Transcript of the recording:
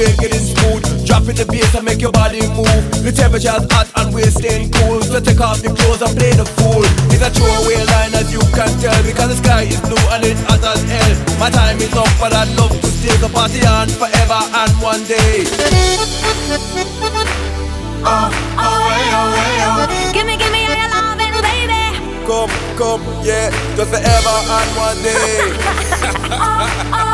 way getting smooth. Dropping the bass and make your body move. The temperature's hot and we're staying cool. So take off your clothes and play the fool. It's a throwaway line as you can tell, because the sky is blue and it's hot as hell. My time is up but I'd love to stay the party on forever and one day. Give me all your loving, baby. Come, yeah, just forever and one day.